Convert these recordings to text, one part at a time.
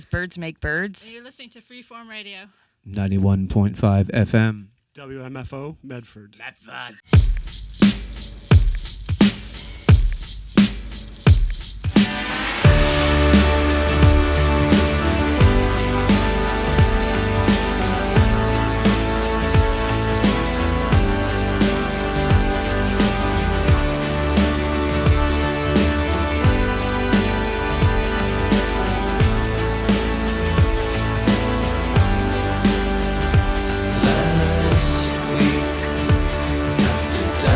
Birds Make Birds. And you're listening to Freeform Radio. 91.5 FM. WMFO, Medford. Last week, after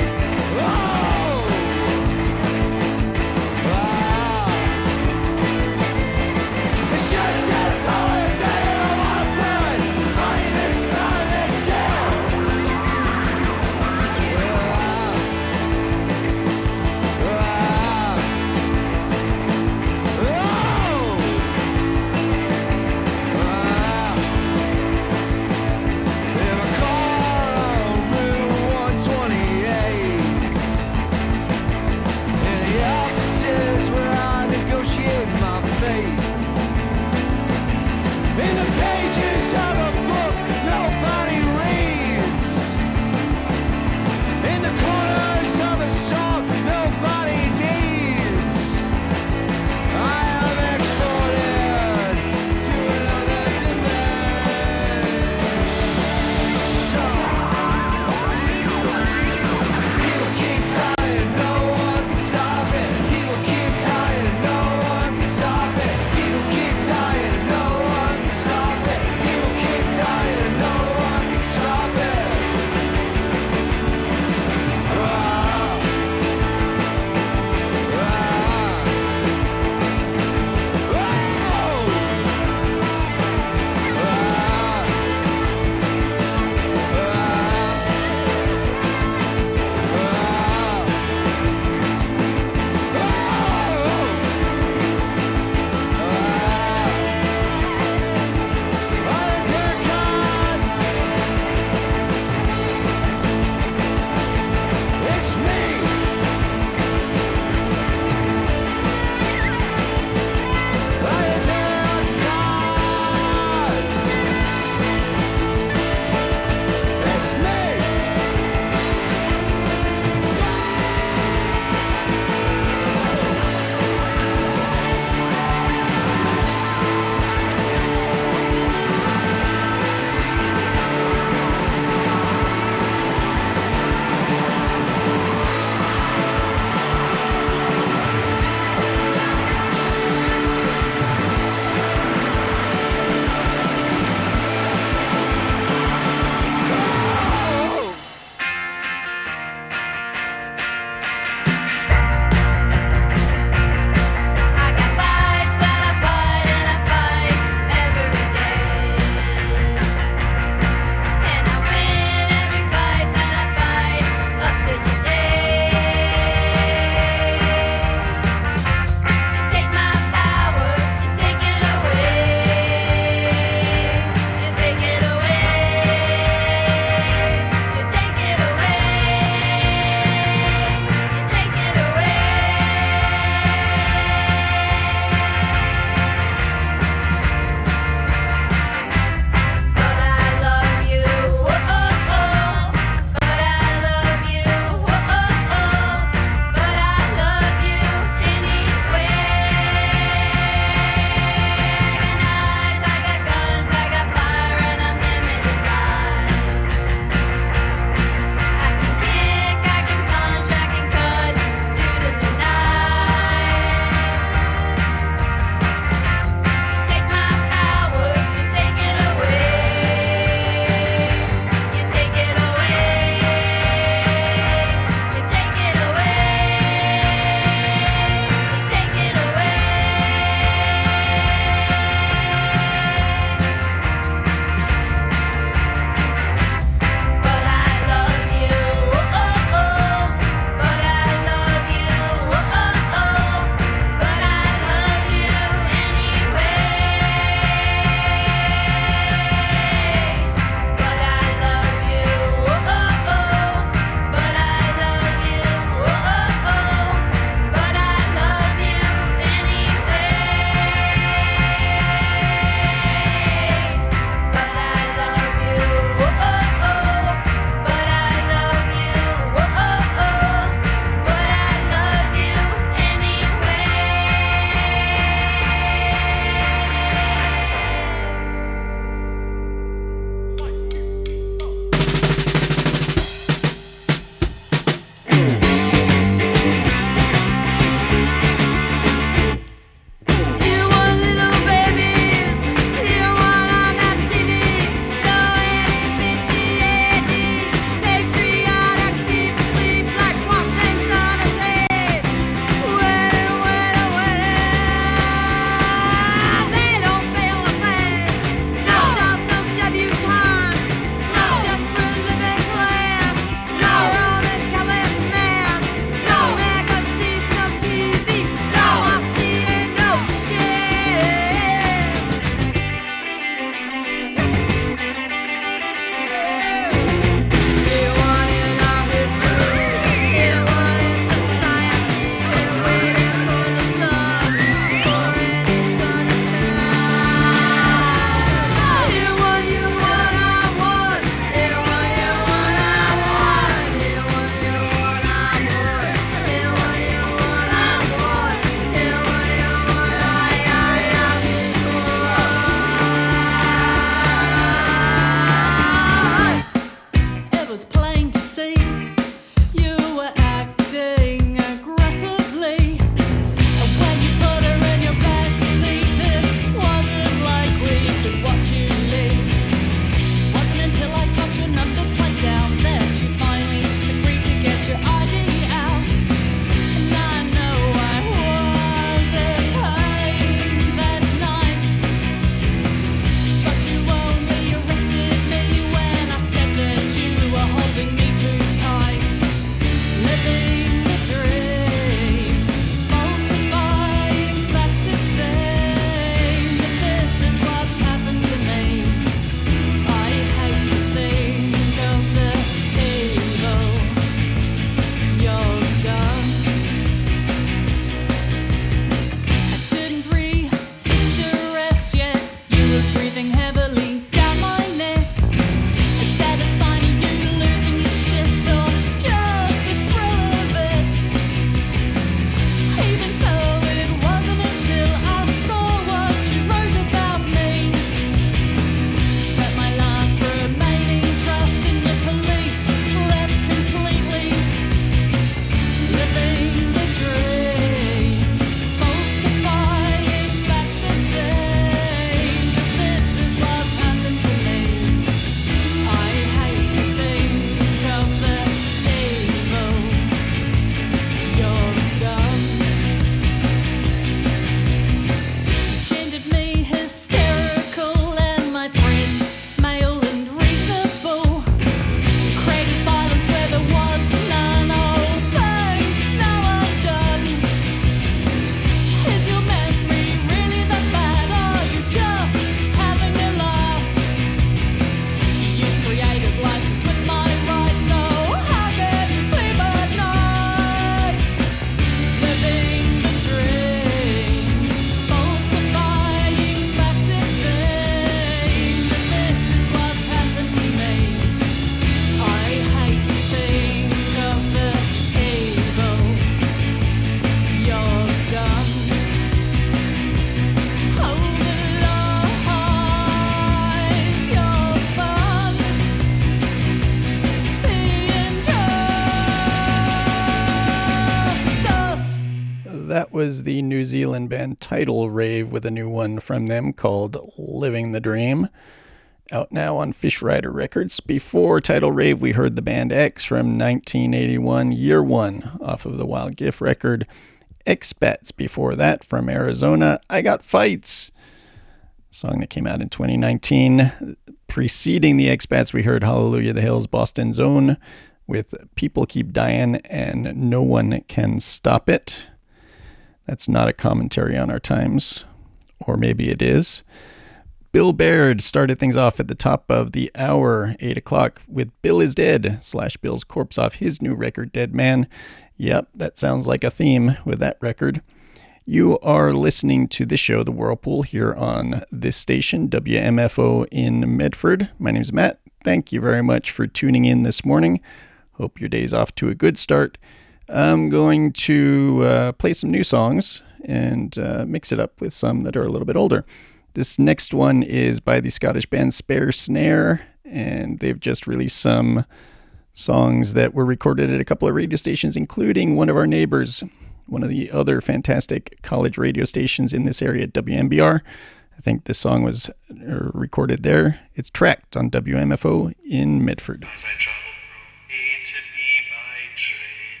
That was the New Zealand band Tidal Rave with a new one from them called Living the Dream, out now on Fish Rider Records. Before Tidal Rave, we heard the band X from 1981, Year One, off of the Wild Gift record. Expats before that from Arizona, I Got Fights, song that came out in 2019. Preceding the Expats, we heard Hallelujah the Hills, Boston's Own, with People Keep Dying and No One Can Stop It. That's not a commentary on our times, or maybe it is. Bill Baird started things off at the top of the hour, 8 o'clock, with Bill is Dead / Bill's Corpse off his new record, Dead Man. Yep, that sounds like a theme with that record. You are listening to this show, The Whirlpool, here on this station, WMFO in Medford. My name's Matt. Thank you very much for tuning in this morning. Hope your day's off to a good start. I'm going to play some new songs and mix it up with some that are a little bit older. This next one is by the Scottish band Spare Snare, and they've just released some songs that were recorded at a couple of radio stations, including one of our neighbors, one of the other fantastic college radio stations in this area, WMBR. I think this song was recorded there. It's tracked on WMFO in Medford. As I travel from A to B by train.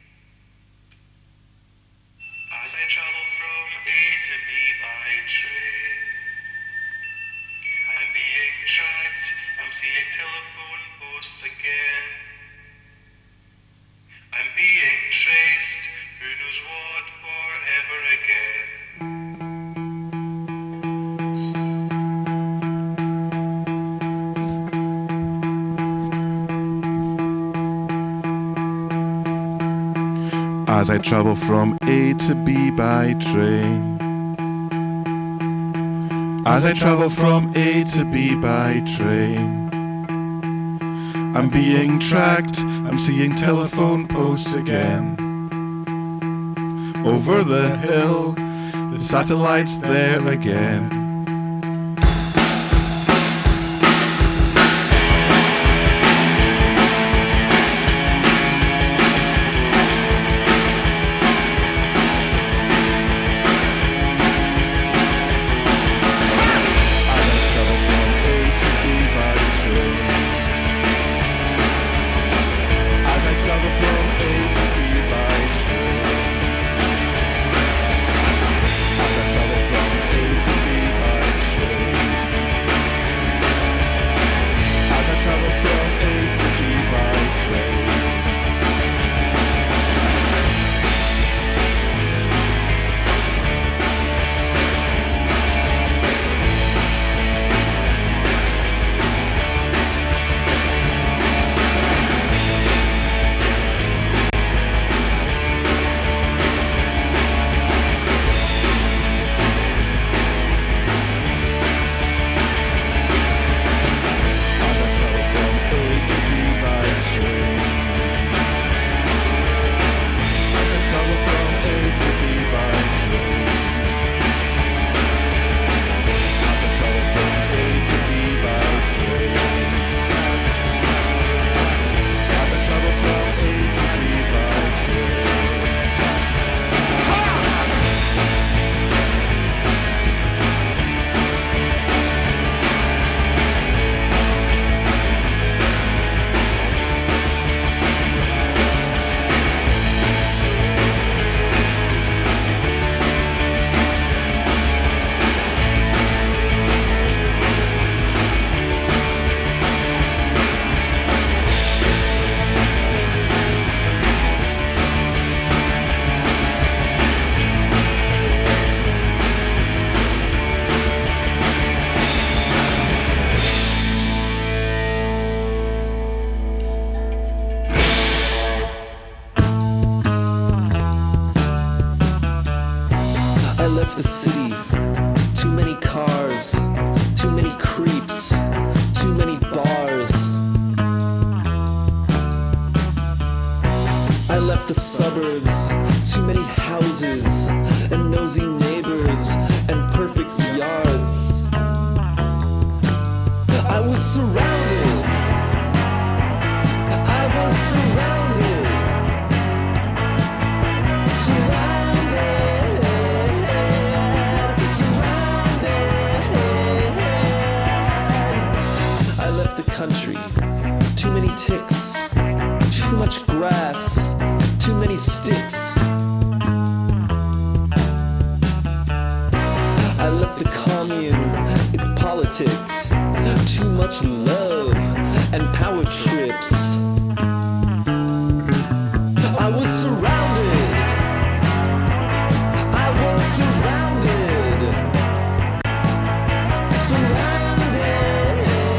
As I travel from A to B by train. I'm being tracked, I'm seeing telephone posts again. I'm being traced, who knows what, forever again. As I travel from A to B by train. As I travel from A to B by train. I'm being tracked, I'm seeing telephone posts again. Over the hill, the satellite's there again. the city. Too many cars, too many creeps, too many bars. I left the suburbs, too many houses, and nosy neighbors, and perfect yards. I was surrounded. I was surrounded. Surrounded. many sticks. I left the commune, its politics, too much love and power trips. I was surrounded. I was surrounded. Surrounded.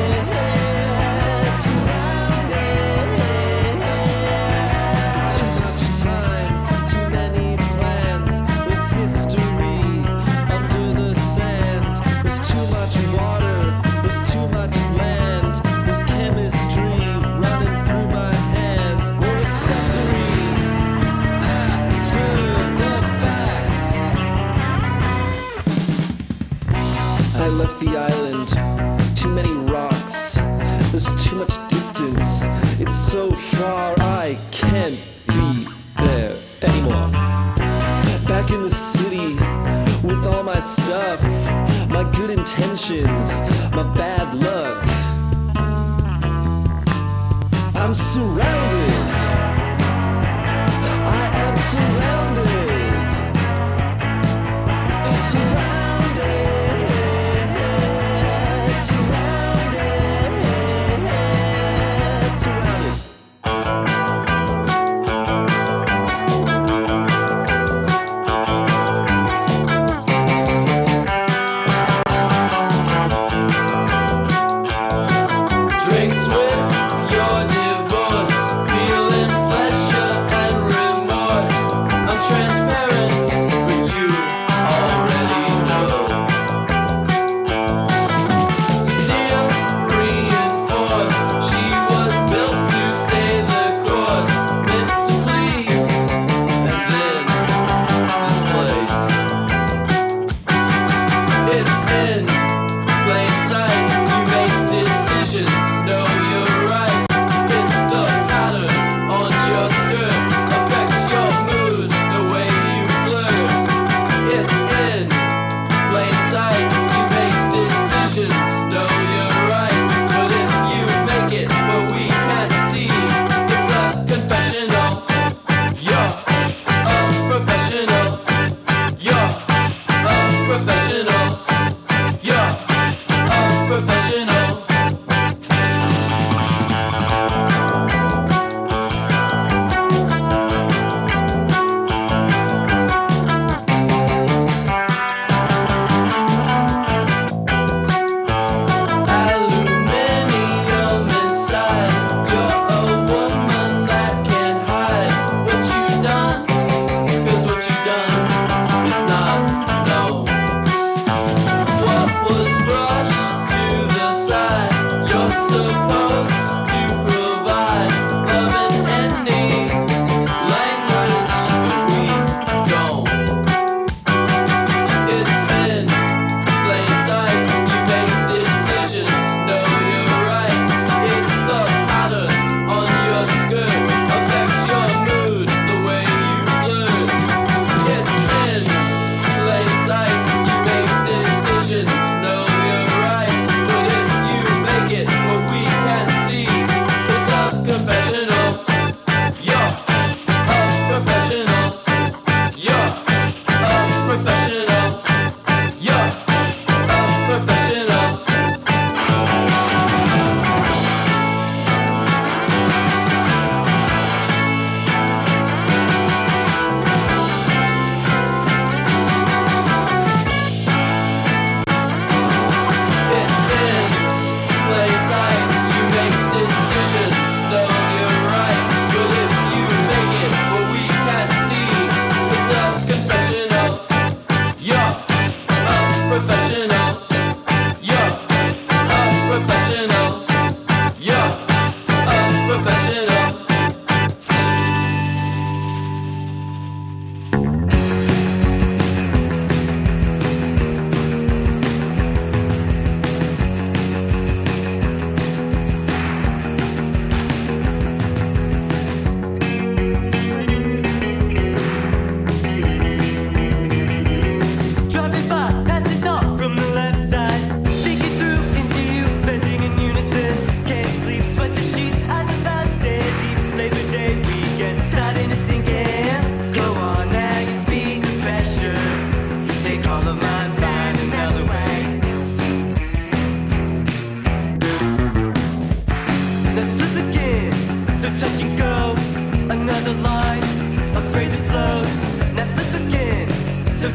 Too much time, too many plans. There's history under the sand. There's too much water. There's too much land. There's chemistry running through my hands. We're accessories after the fact. I left the island. Too many rocks. There's too much distance. It's so far I can't be there anymore. Back in the city with all my stuff, my good intentions, my bad luck. I'm surrounded. I am surrounded. Surrounded. Surrounded. Surrounded. Drinks with your divorce feel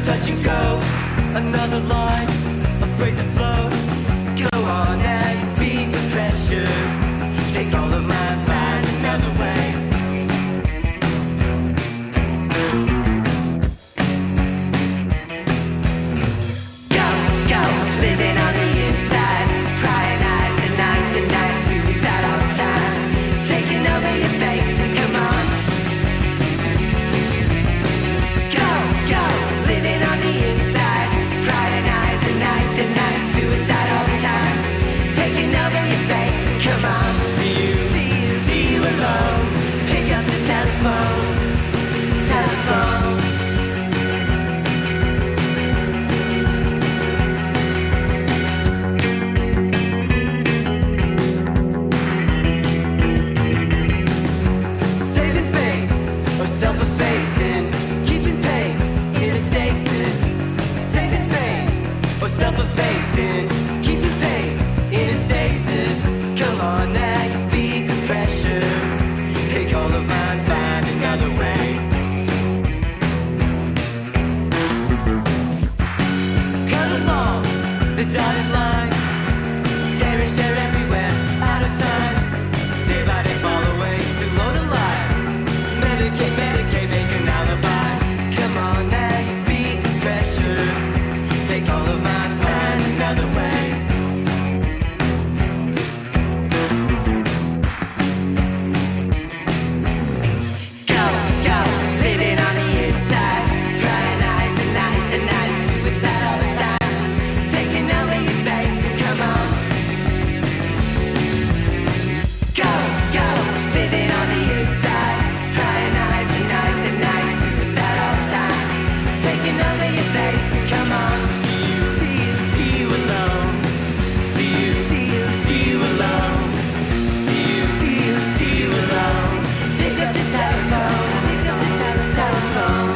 touch and go, another line, a phrase of flow. Go on as speed the pressure. Take all of mine, find another way. Go, go, living on the inside, crying eyes at night, the night suicide all the time. Taking over your face and come on. Go, go, living on the inside, crying eyes at night, the night suicide all the time. Taking over your face and come on. See you alone. Pick up the telephone. Saving face or self-effacing, keeping pace in a stasis. Saving face or self-effacing, keeping pace in a stasis. Come on now, you speak the pressure. Take all of mine, find another way. Cut along the dotted line, tear and share everywhere, out of time. Day by day fall away, too low to lie. Medicate, medicate, make an alibi. Come on now, you speak the pressure. Take all of mine, find another way. Go, go, living on the inside, crying eyes at night, the night suicide all the time. Taking over your face and come on. Go, go, living on the inside, crying eyes at night, the night suicide all the time. Taking over your face and come on. See you alone. See you alone. See you alone. Pick up the telephone. Pick up the telephone.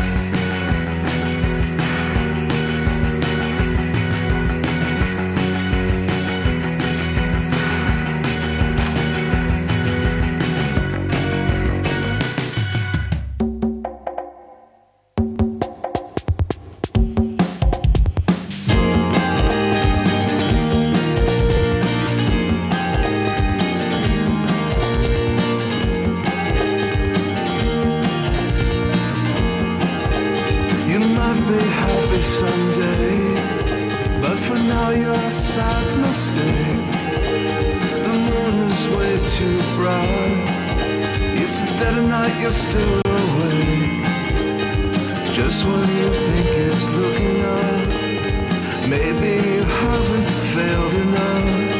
You might be happy someday, but for now you're a sad mistake. The moon is way too bright. It's the dead of night, you're still awake. Just when you think it's looking up, maybe you haven't failed enough.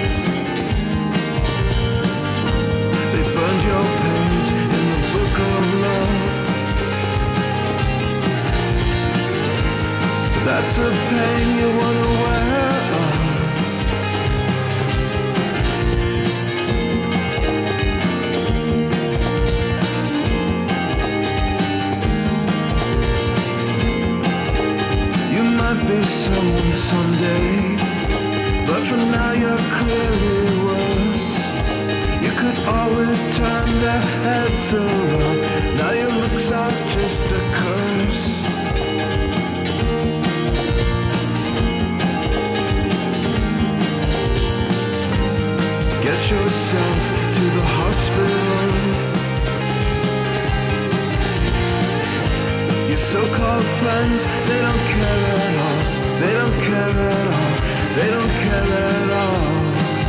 They burned your page in the book of love. That's a pain you weren't aware of. You might be someone someday, but for now you're clearly worse. You could always turn their heads around. Now your looks are just a curse. Get yourself to the hospital. Your so-called friends, they don't care at all. They don't care at all. They don't care at all.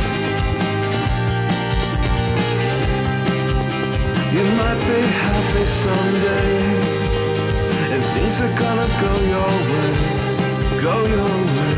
You might be happy someday, and things are gonna go your way. Go your way.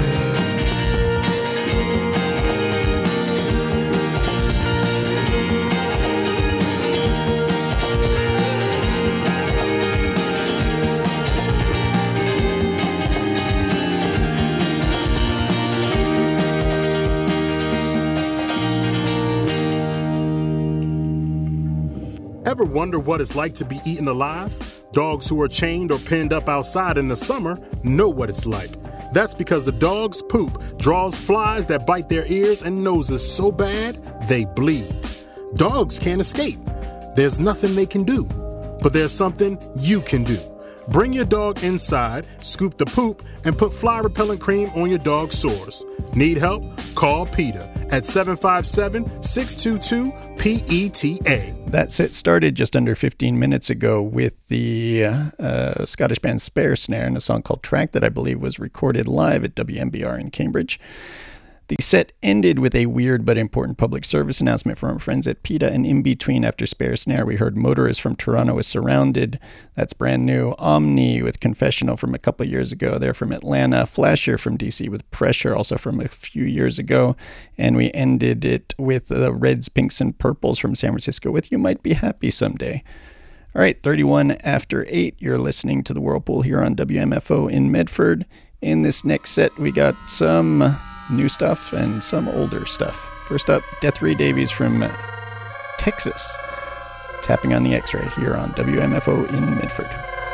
Ever wonder what it's like to be eaten alive? Dogs who are chained or penned up outside in the summer know what it's like. That's because the dog's poop draws flies that bite their ears and noses so bad they bleed. Dogs can't escape. There's nothing they can do. But there's something you can do. Bring your dog inside, scoop the poop, and put fly repellent cream on your dog's sores. Need help? Call PETA at 757-622-PETA. That set started just under 15 minutes ago with the Scottish band Spare Snare and a song called Track that I believe was recorded live at WMBR in Cambridge. The set ended with a weird but important public service announcement from our friends at PETA, and in between, after Spare Snare, we heard Motorist from Toronto is Surrounded. That's brand new. Omni with Confessional from a couple of years ago. They're from Atlanta. Flasher from DC with Pressure, also from a few years ago. And we ended it with the Reds, Pinks, and Purples from San Francisco with You Might Be Happy Someday. All right, 31 after 8. You're listening to The Whirlpool here on WMFO in Medford. In this next set, we got some new stuff and some older stuff. First up, Death-Ray Davies from Texas, tapping on the X-Ray here on WMFO in Medford.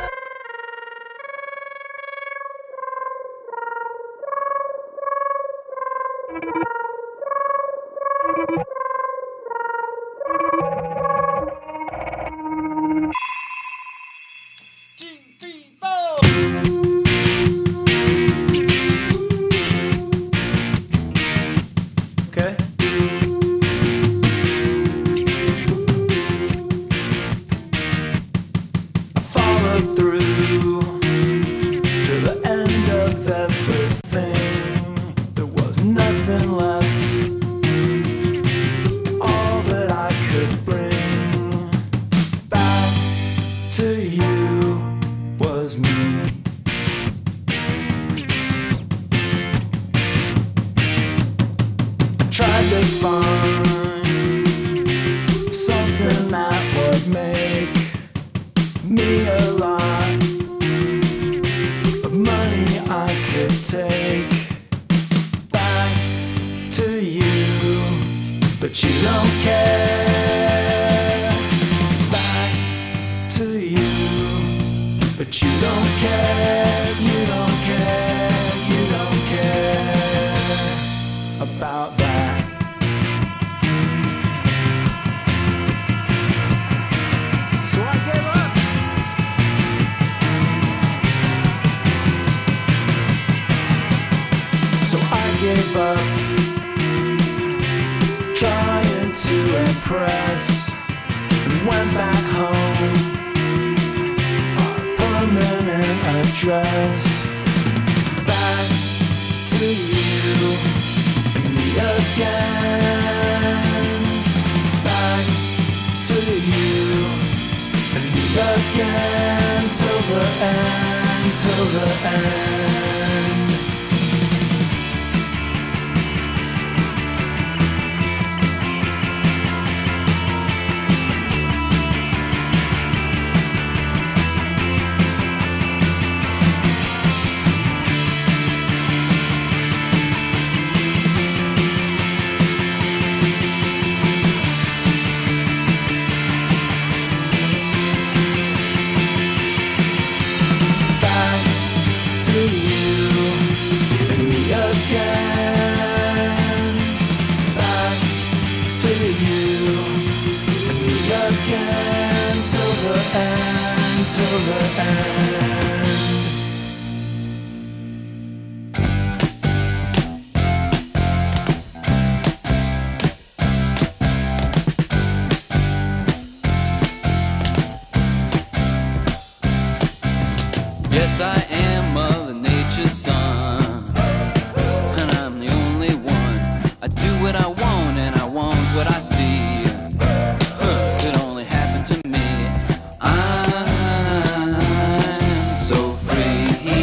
Yes, I am Mother Nature's son, and I'm the only one. I do what I want, and I want what I see. Could only happen to me. I'm so free.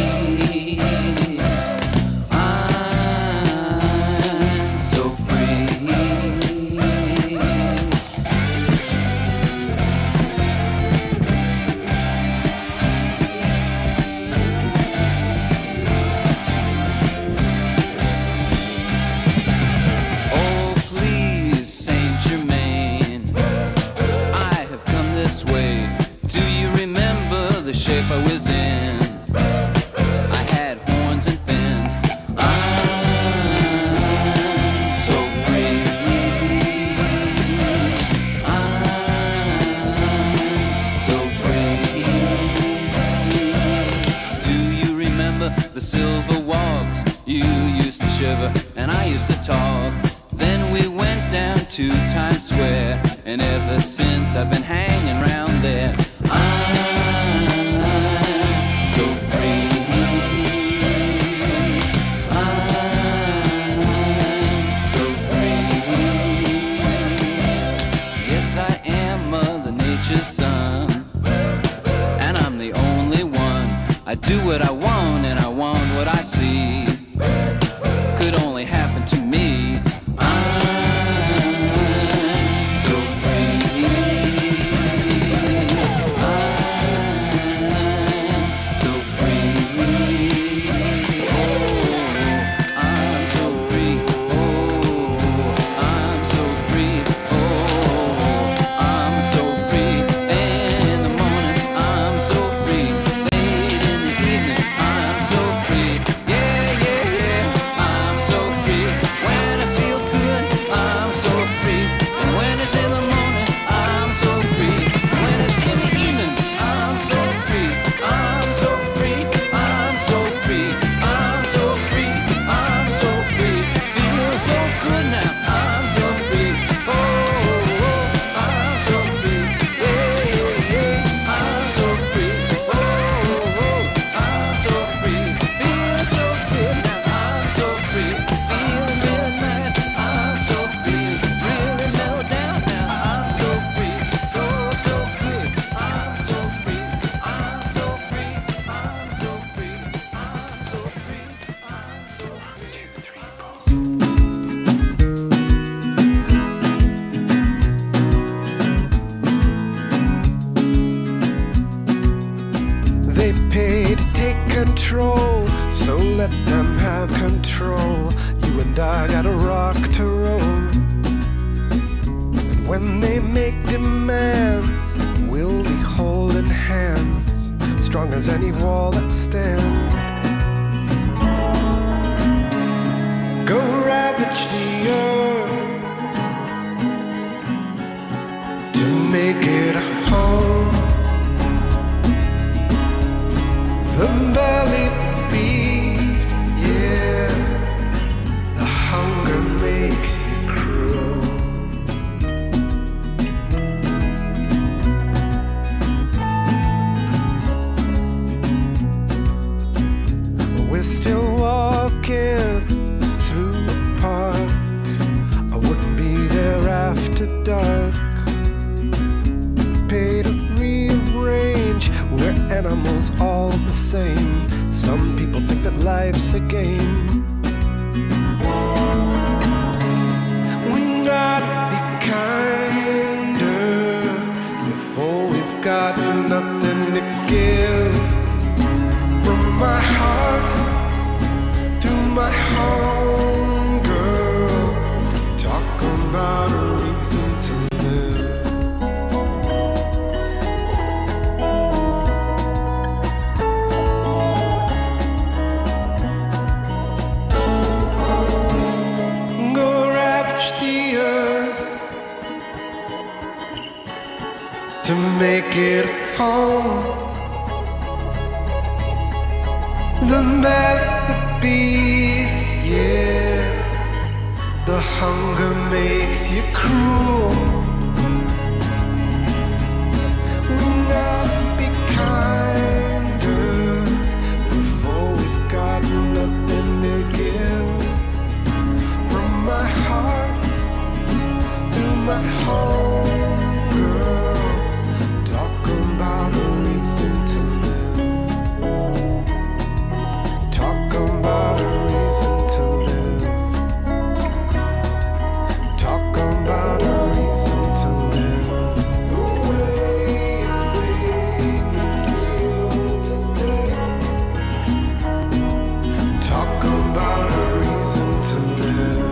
I'm so free. Oh, please, Saint Germain, I have come this way. Do you remember the shape I was in? I had horns and fins. I'm so free. I'm so free. shiver, and I used to talk. Then we went down to Times Square, and ever since I've been hanging around there. I'm so free. I'm so free. Yes, I am Mother Nature's son, and I'm the only one. I do what I want, and I want what I see. Could only happen to me. I'm so free. I'm so free. Oh, I'm so free. Oh, I'm so free. Oh, I'm so free. In the morning, I'm so free. Late in the evening, I'm so free. Yeah, yeah, yeah. I'm so free. When I feel good, I'm so free. And when it's in the morning, I'm so free. When it's in the evening, I'm so free. I'm so free. I'm so free. I'm so free. I'm so free. Feel so good now. I'm so free. Oh, I'm so free. Yeah, yeah, yeah. I'm so free. Oh, I'm so free. Feel so good now. I'm so free. Feeling real nice. I'm so free. Really mellow down now. I'm so free. So good. I'm so free. I'm so free. I'm so free. I'm so free. I'm so free. 2, 3, 4. They pay to take control, so let them have control. You and I got a rock to roll. And when they make demands, we'll be holding hands, strong as any wall that stands. Go ravage the earth to make it a home. The belly, the beast, yeah. The hunger makes you cruel. We're still walking through the park. I wouldn't be there after dark. Pay to rearrange. We're animals all the same. Some people think that life's a game. We gotta be kinder before we've got nothing to give. From my heart through my home, girl, talk about a reason to live. Go ravage the earth to make it home. The man, the beast, yeah. The hunger makes you cruel. We gotta be kinder before we've got nothing to give. From my heart through my home, girl, talk about a reason to live. Talk about a reason to live. Talk about a reason to live. Talk about a reason to live.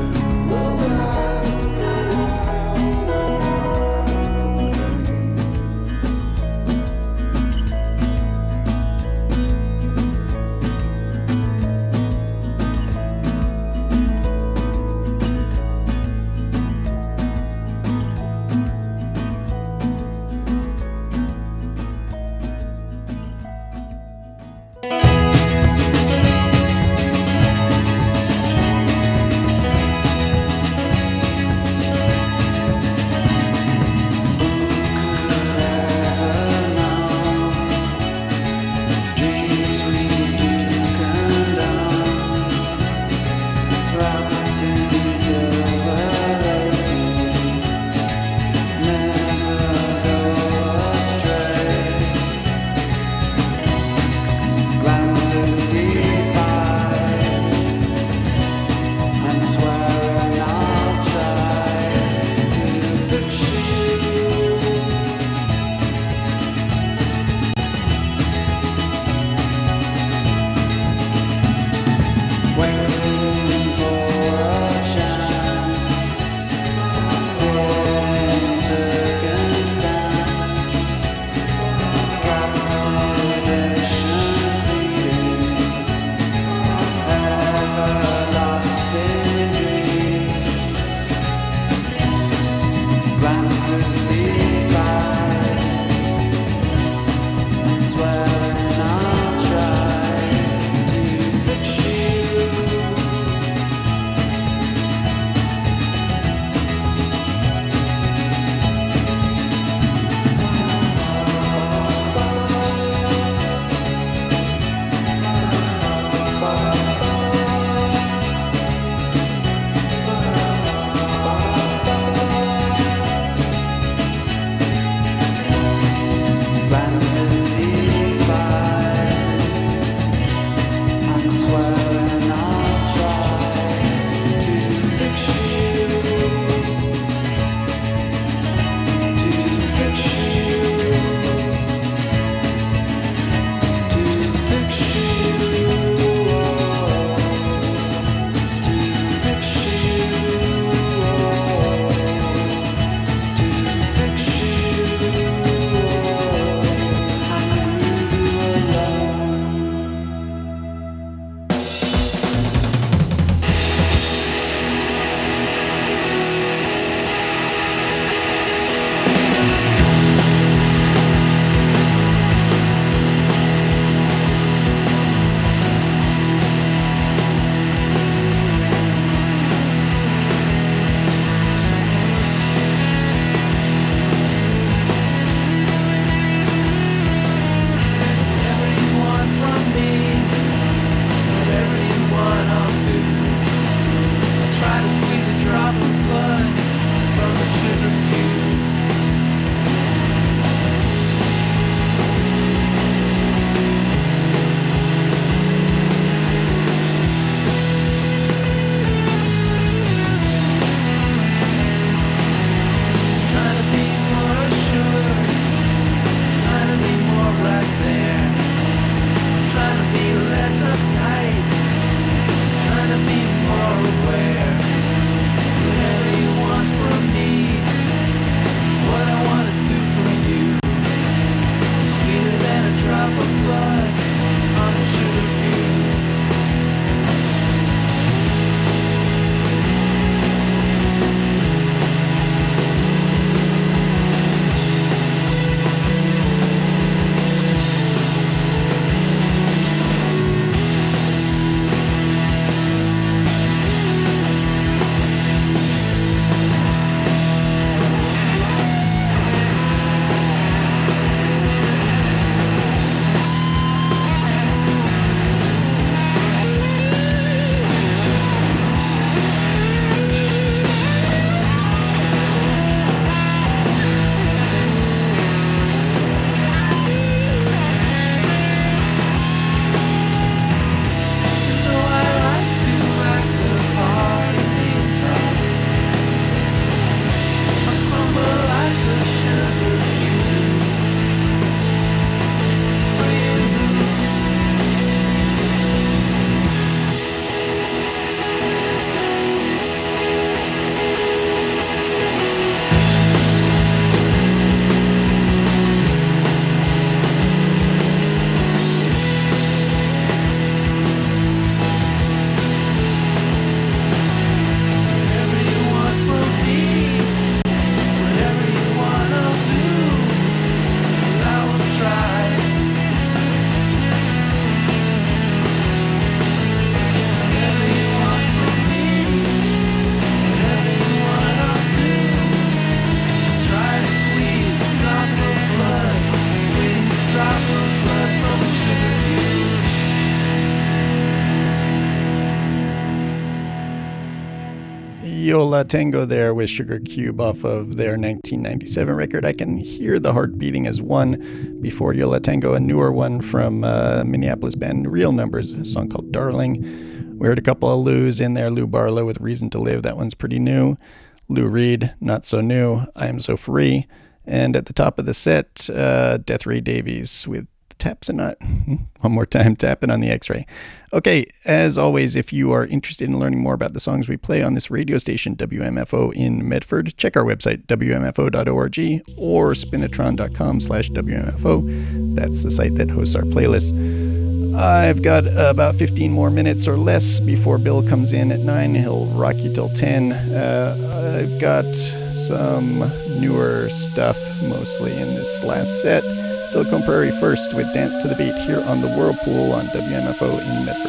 Yo La Tengo there with Sugar Cube off of their 1997 record. I Can Hear the Heart Beating as one. Before Yo La Tengo, a newer one from Minneapolis band Real Numbers, a song called Darling. We heard a couple of Lou's in there. Lou Barlow with Reason to Live, that one's pretty new. Lou Reed, not so new, I Am So Free. And at the top of the set, Death Ray Davies with Tapping one more time, Tapping on the X-Ray. Okay, as always, if you are interested in learning more about the songs we play on this radio station, WMFO in Medford, check our website, wmfo.org or spinatron.com/WMFO. That's the site that hosts our playlist. I've got about 15 more minutes or less before Bill comes in at 9. He'll rock you till 10. I've got some newer stuff, mostly in this last set. Silicon Prairie first with Dance to the Beat here on the Whirlpool on WMFO in Medford.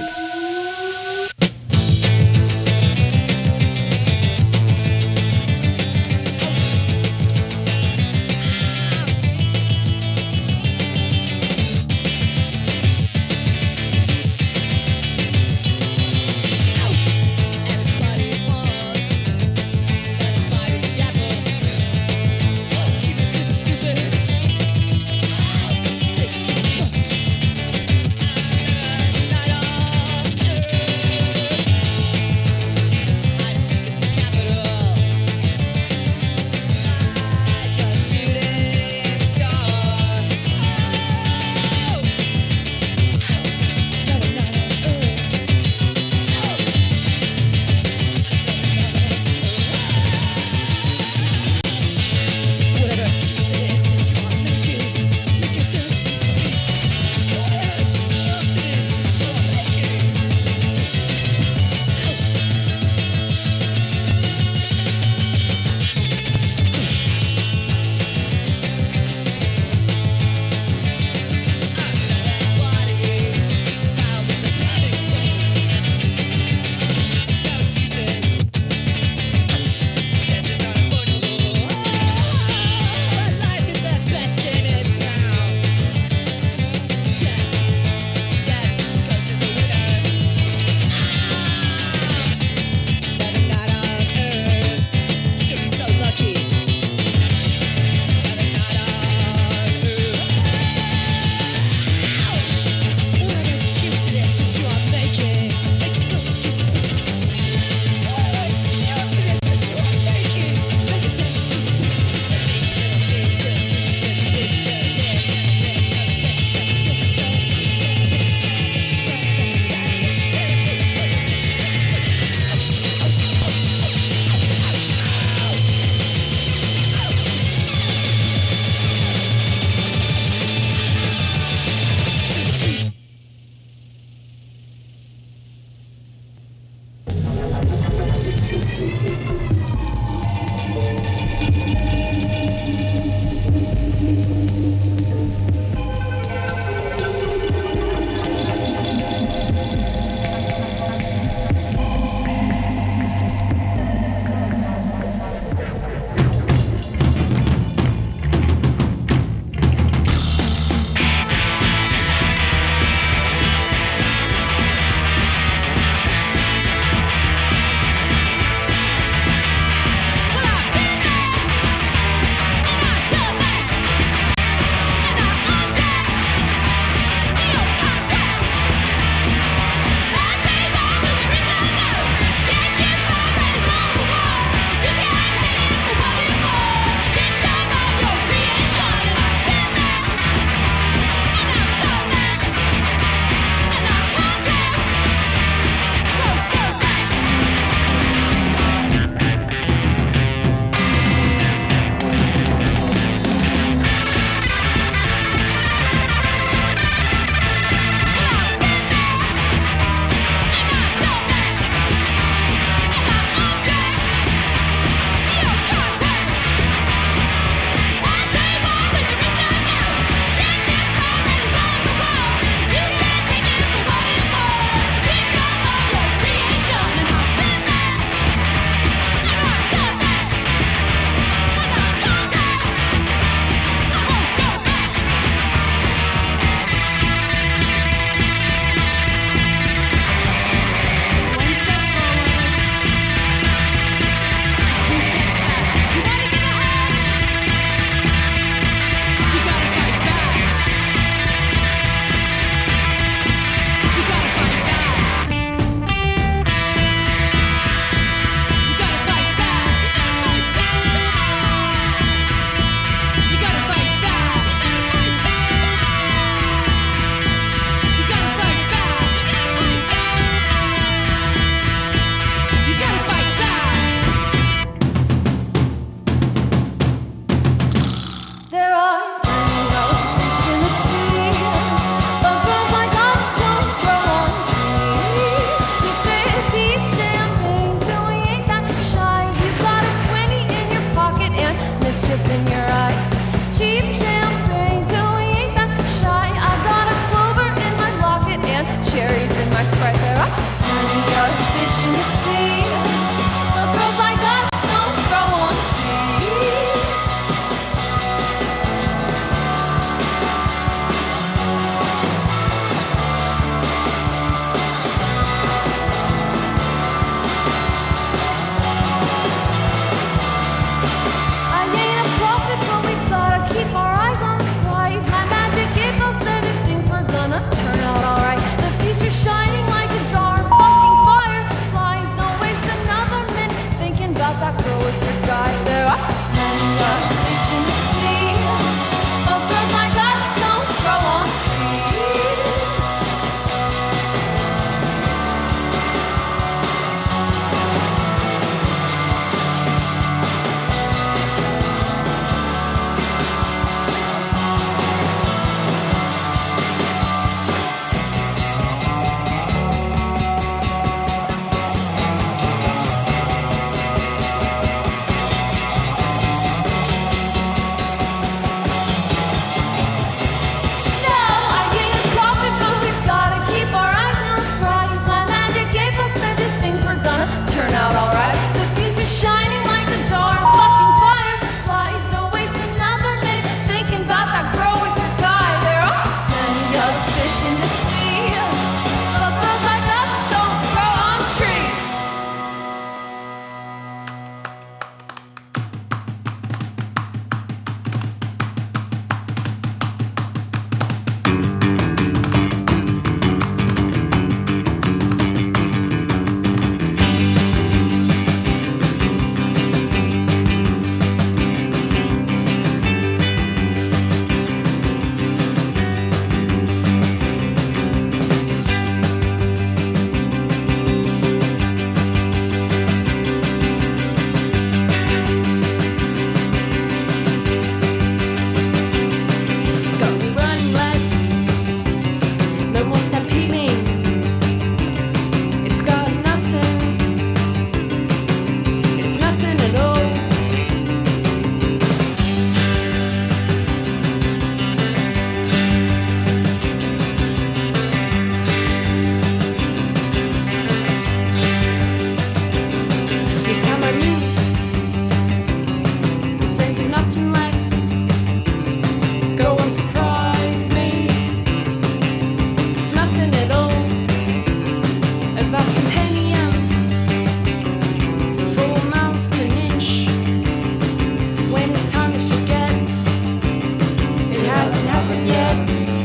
nothing at all. A vast compendium, 4 miles to an inch. When it's time to forget, it hasn't happened yet.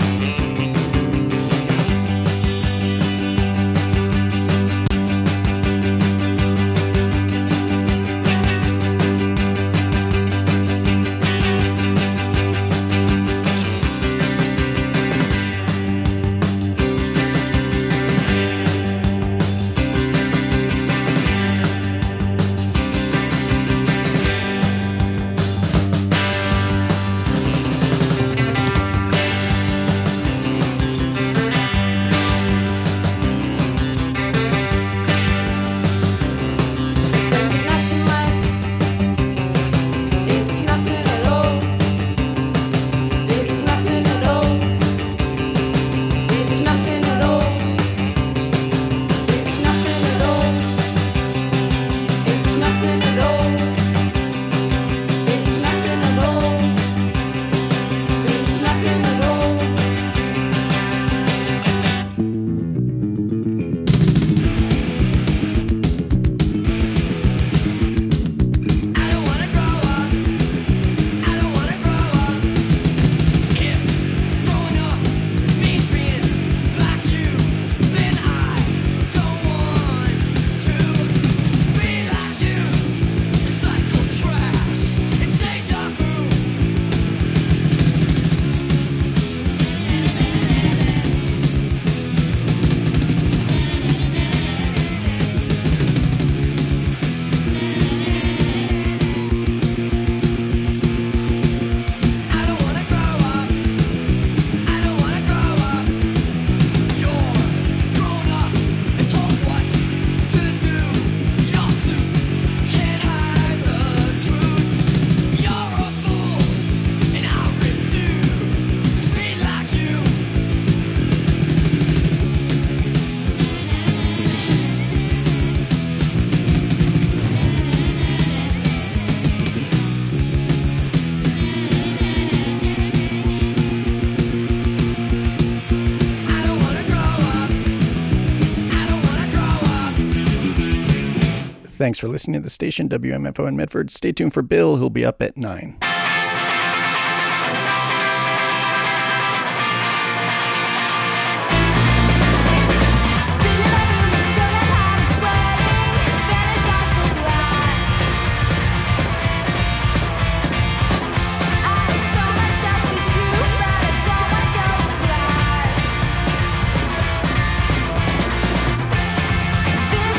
Thanks for listening to the station, WMFO in Medford. Stay tuned for Bill. He'll be up at 9.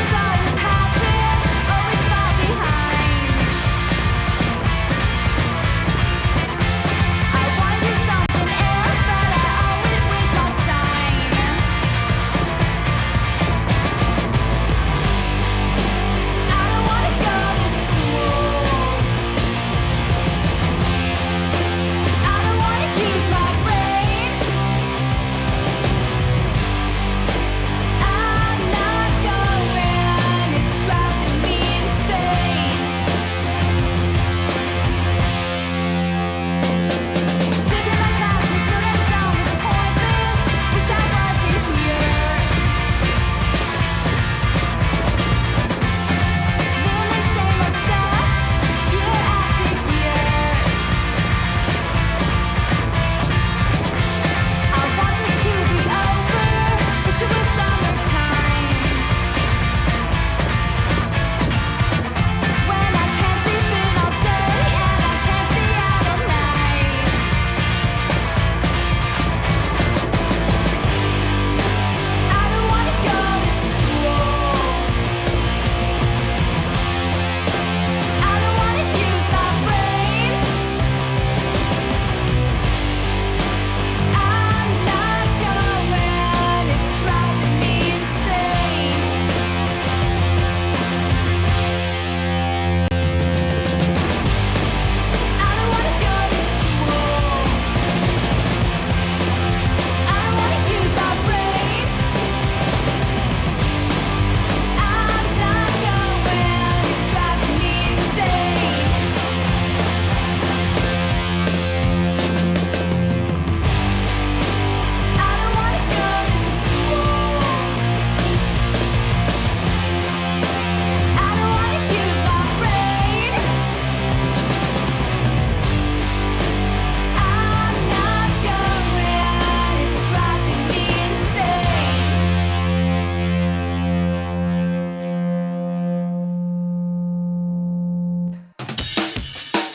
Always far behind.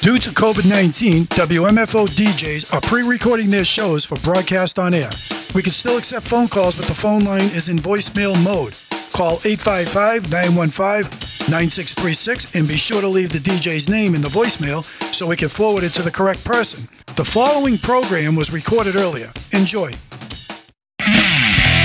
Due to COVID-19, WMFO DJs are pre-recording their shows for broadcast on air. We can still accept phone calls, but the phone line is in voicemail mode. Call 855-915-9636 and be sure to leave the DJ's name in the voicemail so we can forward it to the correct person. The following program was recorded earlier. Enjoy.